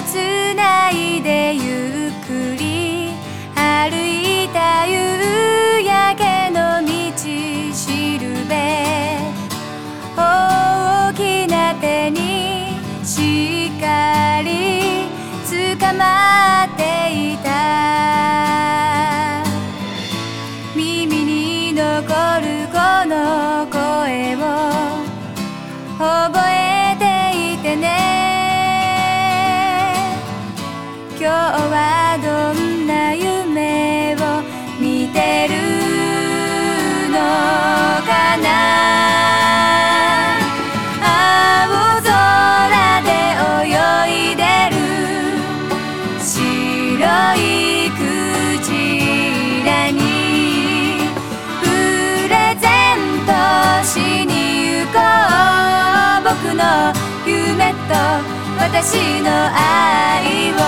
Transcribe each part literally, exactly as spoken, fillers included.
つないでゆっくり歩いた夕焼けの道しるべ、大きな手にしっかり捕まっていた。耳に残るこの声を覚えていてね。今日はどんな夢を見てるのかな。青空で泳いでる白いクジラにプレゼントしに行こう。僕の夢と私の愛を。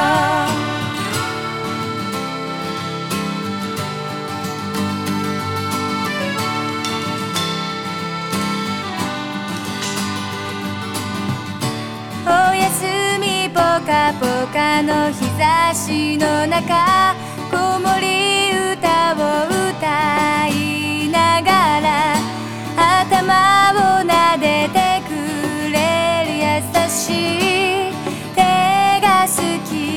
おやすみぽかぽかの日差しの中、子守歌を歌いながら頭を撫でてくれる優しい手が好き。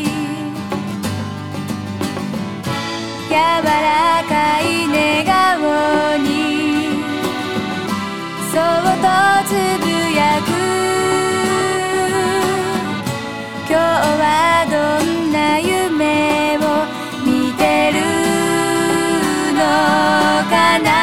柔らかい寝顔にそっとつぶやく。今日はどんな夢を見てるのかな。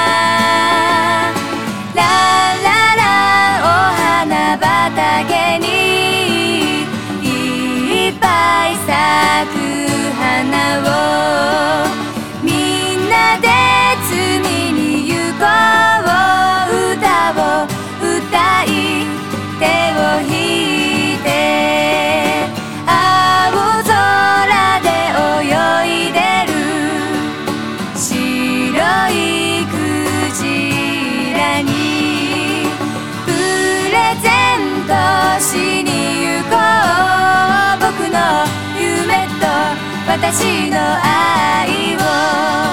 ラララお花畑にいっぱい咲く花をみんなで摘みに行こう。歌を歌い手を引いて青空で泳いでる白いクジラにプレゼントしに行こう。僕の夢と私の愛を。